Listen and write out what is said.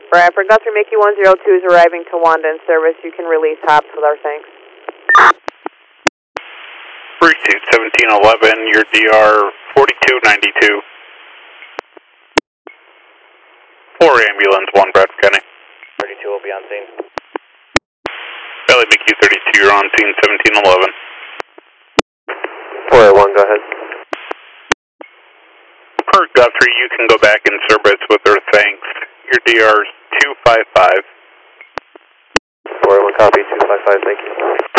Bradford, Guthrie Mickey 102 is arriving to Wanda in service. You can release hops with our thanks. Pursuit 1711, your DR 4292. 4 ambulance, 1 Bradford County. 32 will be on scene. Valley Mickey 32, you're on scene 1711. 401, go ahead. Per Guthrie, you can go back in service with our thanks. Your DR is 255. 401, copy, 255, thank you.